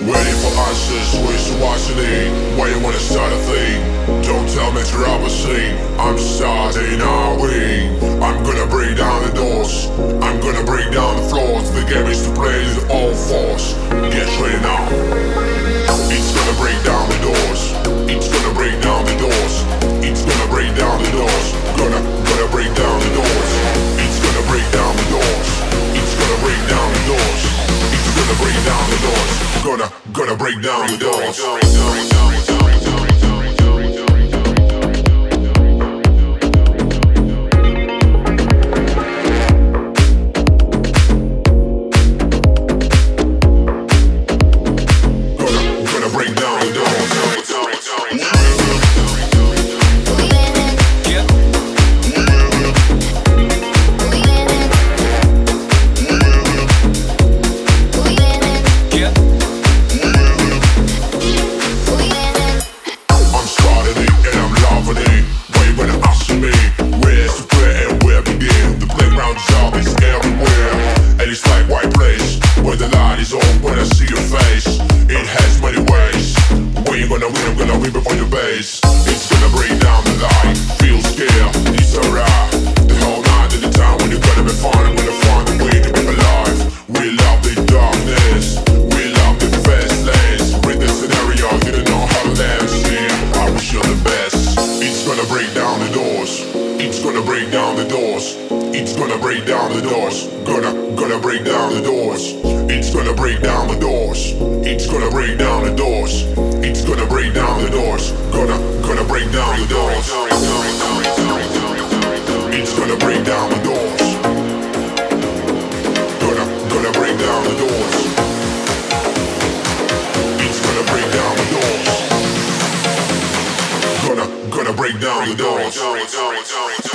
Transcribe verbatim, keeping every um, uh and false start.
Waiting for answers, where's the watching? Why you wanna start a thing? Don't tell me to rob a scene. I'm starting our wing. I'm gonna break down the doors. I'm gonna break down the floors. The game is to play with all force. Get ready now. It's gonna break down the doors. It's gonna break down the doors. It's gonna break down the doors. Gonna, gonna break down the doors. It's gonna break down the doors. It's gonna break down the doors. It's gonna break down the doors. Gonna, gonna break down the doors. When I see your face, it has many ways. When you gonna win, I'm gonna win before your base. It's gonna break down the line. Feel scared, it's alright. The whole night at the time when you're gonna be fun, I'm gonna find a way to be alive. We love the darkness, we love the fast lanes. Read the scenario, you don't know how to dance. Yeah, I wish you the best. It's gonna break down the doors. It's gonna break down the doors. It's gonna break down the doors. Gonna, gonna break down the doors. It's gonna break down the doors. It's gonna break down the doors. It's gonna break down the doors. Gonna, gonna break down the doors. It's gonna break down the doors. Gonna, gonna break down the doors. It's gonna break down the doors. Gonna, gonna break down the doors.